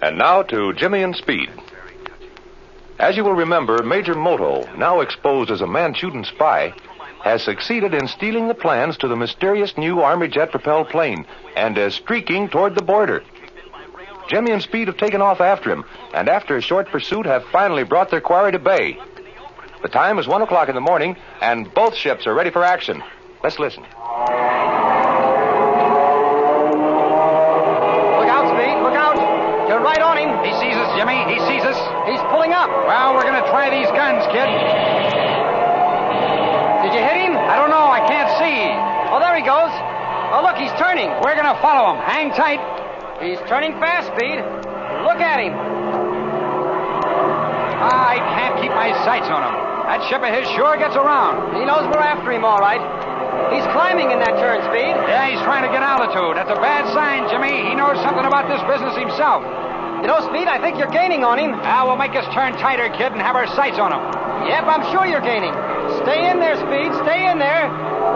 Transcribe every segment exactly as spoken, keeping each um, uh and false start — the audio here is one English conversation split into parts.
And now to Jimmy and Speed. As you will remember, Major Moto, now exposed as a Manchurian spy, has succeeded in stealing the plans to the mysterious new Army jet-propelled plane and is streaking toward the border. Jimmy and Speed have taken off after him, and after a short pursuit have finally brought their quarry to bay. The time is one o'clock in the morning, and both ships are ready for action. Let's listen. Look out, Speed, look out. You're right on him. He sees us, Jimmy. He sees us. He's pulling up. Well, we're going to try these guns, kid. Did you hit him? I don't know. I can't see. Oh, there he goes. Oh, look, he's turning. We're going to follow him. Hang tight. He's turning fast, Speed. Look at him. I can't keep my sights on him. That ship of his sure gets around. He knows we're after him, all right. He's climbing in that turn, Speed. Yeah, he's trying to get altitude. That's a bad sign, Jimmy. He knows something about this business himself. You know, Speed, I think you're gaining on him. Now, we'll make us turn tighter, kid, and have our sights on him. Yep, I'm sure you're gaining. Stay in there, Speed. Stay in there.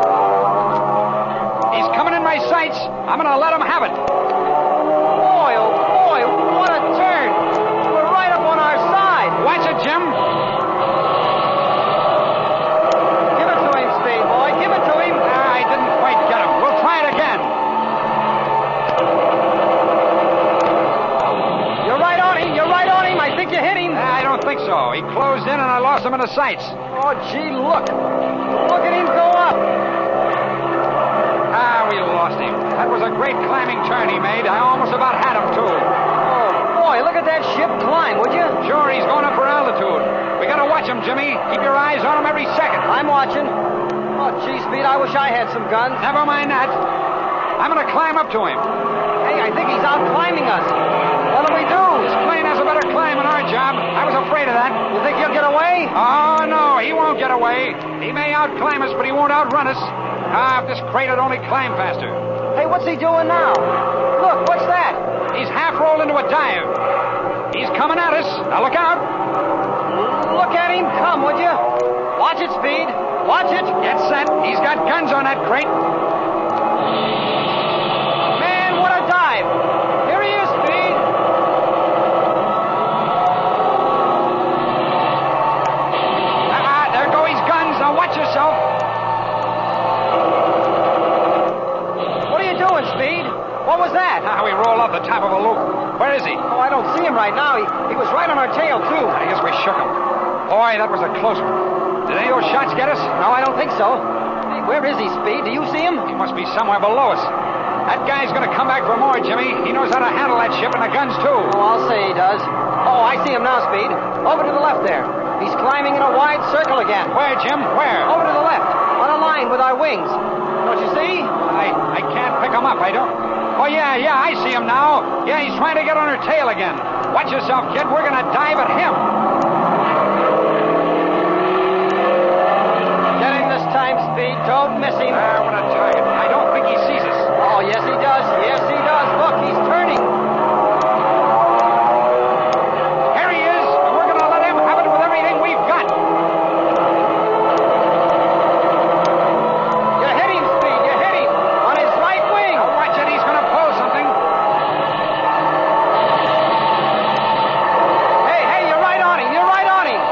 He's coming in my sights. I'm going to let him have it. Boy, oh boy, what a turn. We're right up on our side. Watch it, Jim. Give it to him, Speed, boy. Give it to him. Ah, I didn't quite get him. We'll try it again. You're right on him. You're right on him. I think you hit him. I don't think so. He closed in and I lost him in the sights. Oh, gee, look. Look at him go up. Ah, we lost him. That was a great climbing turn he made. I almost about had him, too. Oh, boy, look at that ship climb, would you? Sure, he's going up for altitude. We got to watch him, Jimmy. Keep your eyes on him every second. I'm watching. Oh, gee, Speed, I wish I had some guns. Never mind that. I'm going to climb up to him. Hey, I think he's out climbing us. What do we do? This plane has a better climb than our job. I was afraid of that. You think he'll get away? Oh, no, he won't get away. He may outclimb us, but he won't outrun us. Ah, if this crate would only climb faster. Hey, what's he doing now? Look, what's that? He's half rolled into a dive. He's coming at us. Now look out. Look at him come, would you? Watch it, Speed. Watch it. Get set. He's got guns on that crate. Man, what a dive. Here he is, Speed. Ah, there go his guns. Now watch yourself. Speed? What was that? How we roll off the top of a loop. Where is he? Oh, I don't see him right now. He, he was right on our tail, too. I guess we shook him. Boy, that was a close one. Did any of those shots get us? No, I don't think so. Hey, where is he, Speed? Do you see him? He must be somewhere below us. That guy's going to come back for more, Jimmy. He knows how to handle that ship and the guns, too. Oh, I'll say he does. Oh, I see him now, Speed. Over to the left there. He's climbing in a wide circle again. Where, Jim? Where? Over to the left. On a line with our wings. Don't you see? I, I can't pick him up. I don't. Oh, yeah, yeah, I see him now. Yeah, he's trying to get on her tail again. Watch yourself, kid. We're going to dive at him. Get him this time, Speed. Don't miss him. Ah, what a target. I don't think he sees us. Oh, yes, he does. Yes, he does. Look, he's turning. Here he is, and we're going to let him have it with everything we've got. You hit him, Speed. You hit him. On his right wing. Now watch it. He's going to pull something. Hey, hey, you're right on him. You're right on him.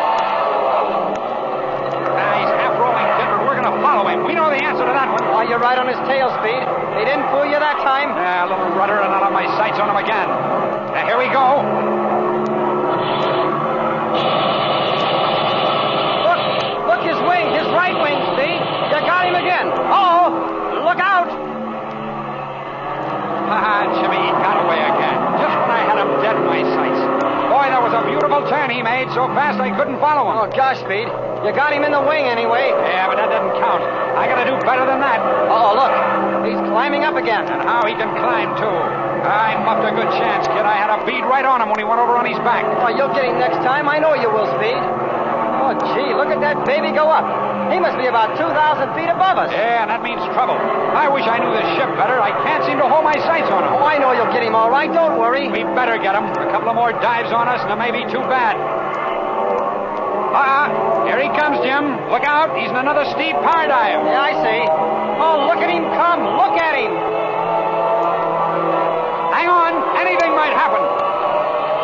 Ah, he's half rolling, kid, but we're going to follow him. We know the answer to that one. Oh, you're right on his tail, Speed. They didn't fool you that time. Yeah, a little rudder, and I'll have my sights on him again. Now, here we go. Look, look, his wing, his right wing, Speed. You got him again. Oh, look out. Ah, Jimmy, he got away again. Just when I had him dead in my sights. Boy, that was a beautiful turn he made so fast I couldn't follow him. Oh, gosh, Speed. You got him in the wing anyway. Yeah, but that doesn't count. I got to do better than that. Oh, look. He's climbing up again. And how he can climb, too. I muffed a good chance, kid. I had a bead right on him when he went over on his back. Oh, you'll get him next time. I know you will, Speed. Oh, gee, look at that baby go up. He must be about two thousand feet above us. Yeah, and that means trouble. I wish I knew this ship better. I can't seem to hold my sights on him. Oh, I know you'll get him all right. Don't worry. We better get him. A couple of more dives on us, and it may be too bad. Ah, here he comes, Jim. Look out. He's in another steep power dive. Yeah, I see. Oh, look at him come. Look at him. Hang on. Anything might happen.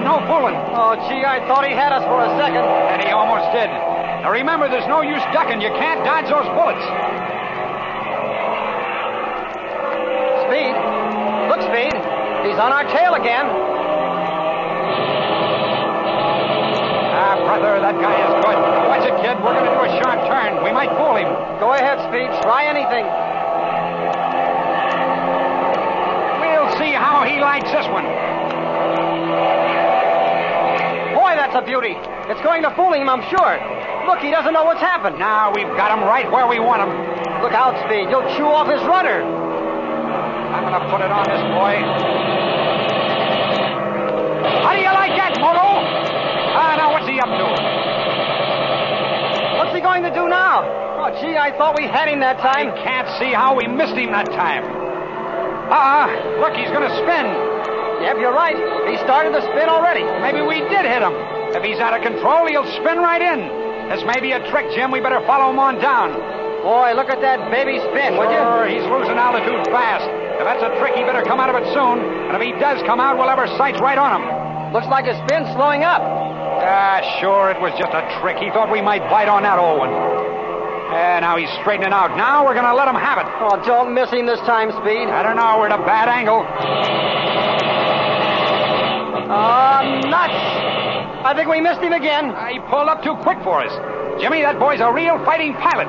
no fooling. Oh, gee, I thought he had us for a second. And he almost did. Now remember, there's no use ducking. You can't dodge those bullets. Speed. Look, Speed. He's on our tail again. Ah, brother, that guy is good. Watch it, kid. We're going to do a sharp turn. We might fool him. Go ahead, Speed. Try anything. We'll see how he likes this one. Boy, that's a beauty. It's going to fool him, I'm sure. Look, he doesn't know what's happened. Now we've got him right where we want him. Look out, Speed. You'll chew off his rudder. I'm going to put it on this boy. How do you like that, Moto? Ah, now what's he up to? What's he going to do now? Oh, gee, I thought we had him that time. I can't see how we missed him that time. Ah, look, he's going to spin. Yep, you're right. He started to spin already. Maybe we did hit him. If he's out of control, he'll spin right in. This may be a trick, Jim. We better follow him on down. Boy, look at that baby spin, would you? Sure, he's losing altitude fast. If that's a trick, he better come out of it soon. And if he does come out, we'll have our sights right on him. Looks like his spin's slowing up. Ah, sure, it was just a trick. He thought we might bite on that old one. And now he's straightening out. Now we're going to let him have it. Oh, don't miss him this time, Speed. I don't know. We're at a bad angle. Oh, nuts! I think we missed him again. Uh, he pulled up too quick for us. Jimmy, that boy's a real fighting pilot.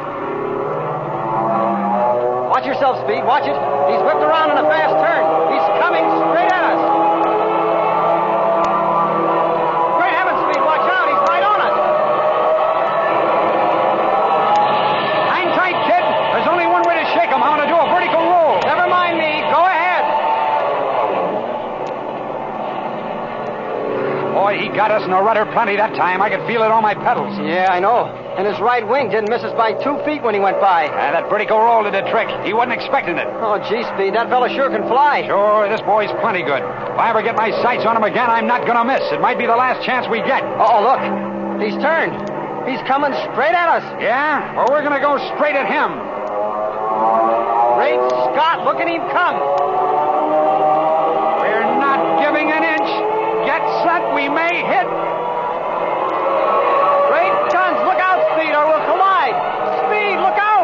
Watch yourself, Speed. Watch it. He's whipped around in a fast turn. He's coming straight at us. Great heavens, Speed. Watch out. He's right on us. Hang tight, kid. There's only one way to shake him. I want to do a vertical roll. Never mind me. Go ahead. Boy, he got us in the rudder plenty that time. I could feel it on my pedals. Yeah, I know. And his right wing didn't miss us by two feet when he went by. And that vertical roll did a trick. He wasn't expecting it. Oh, gee, Speed, that fella sure can fly. Sure, this boy's plenty good. If I ever get my sights on him again, I'm not going to miss. It might be the last chance we get. Oh, look. He's turned. He's coming straight at us. Yeah? Well, we're going to go straight at him. Great Scott, look at him come. We're not giving an inch. Get set, we may hit. Great guns, look out, Speed, or we'll collide. Speed, look out.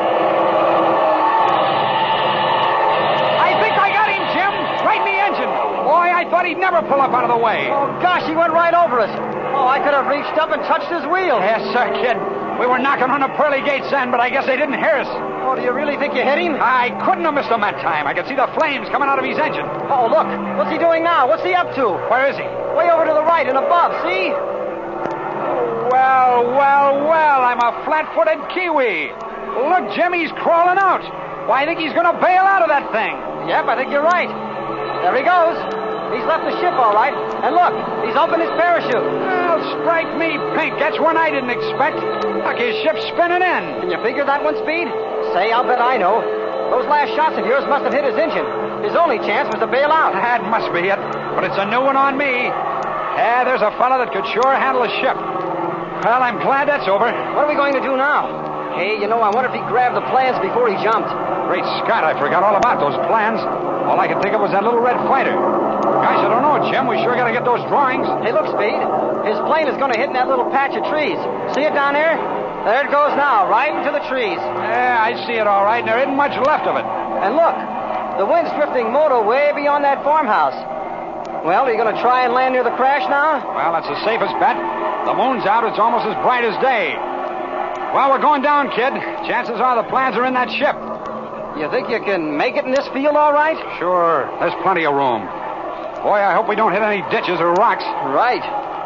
I think I got him, Jim. Right in the engine. Boy, I thought he'd never pull up out of the way. Oh, gosh, he went right over us. Oh, I could have reached up and touched his wheel. Yes, sir, kid. We were knocking on the pearly gates then, but I guess they didn't hear us. Oh, do you really think you hit him? I couldn't have missed him that time. I could see the flames coming out of his engine. Oh, look. What's he doing now? What's he up to? Where is he? Way over to the right and above, see? Well, well, well, I'm a flat-footed Kiwi. Look, Jim, he's crawling out. Why, I think he's going to bail out of that thing. Yep, I think you're right. There he goes. He's left the ship, all right. And look, he's opened his parachute. Well, strike me pink. That's one I didn't expect. Look, his ship's spinning in. Can you figure that one, Speed? Say, I'll bet I know. Those last shots of yours must have hit his engine. His only chance was to bail out. That must be it. But it's a new one on me. Yeah, there's a fella that could sure handle a ship. Well, I'm glad that's over. What are we going to do now? Hey, you know, I wonder if he grabbed the plans before he jumped. Great Scott, I forgot all about those plans. All I could think of was that little red fighter. Gosh, I don't know, Jim. We sure got to get those drawings. Hey, look, Speed. His plane is going to hit in that little patch of trees. See it down there? There it goes now, right into the trees. Yeah, I see it all right, and there isn't much left of it. And look, the wind's drifting motor way beyond that farmhouse. Well, are you going to try and land near the crash now? Well, that's the safest bet. The moon's out. It's almost as bright as day. Well, we're going down, kid. Chances are the plans are in that ship. You think you can make it in this field all right? Sure. There's plenty of room. Boy, I hope we don't hit any ditches or rocks. Right.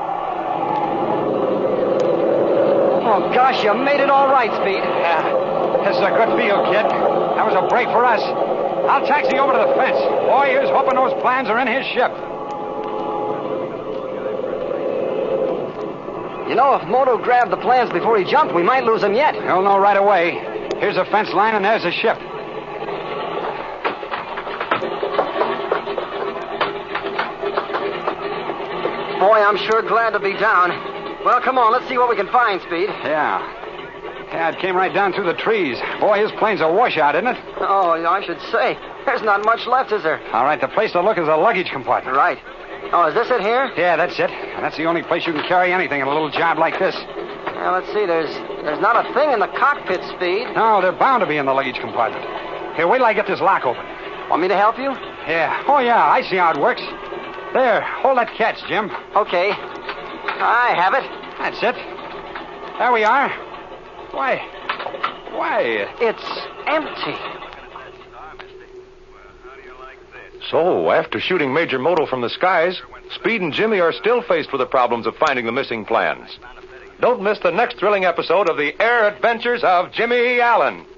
Oh, gosh, you made it all right, Speed. Yeah. This is a good field, kid. That was a break for us. I'll taxi over to the fence. Boy, here's hoping those plans are in his ship. You know, if Moto grabbed the plans before he jumped, we might lose him yet. He'll know right away. Here's a fence line, and there's the ship. Boy, I'm sure glad to be down. Well, come on, let's see what we can find, Speed. Yeah. Yeah, it came right down through the trees. Boy, his plane's a washout, isn't it? Oh, I should say. There's not much left, is there? All right, the place to look is the luggage compartment. Right. Oh, is this it here? Yeah, that's it. And that's the only place you can carry anything in a little job like this. Well, let's see. There's there's not a thing in the cockpit, Speed. No, they're bound to be in the luggage compartment. Here, wait till I get this lock open. Want me to help you? Yeah. Oh, yeah, I see how it works. There, hold that catch, Jim. Okay. I have it. That's it. There we are. Why? Why? It's empty. So, after shooting Major Moto from the skies, Speed and Jimmy are still faced with the problems of finding the missing plans. Don't miss the next thrilling episode of the Air Adventures of Jimmy Allen.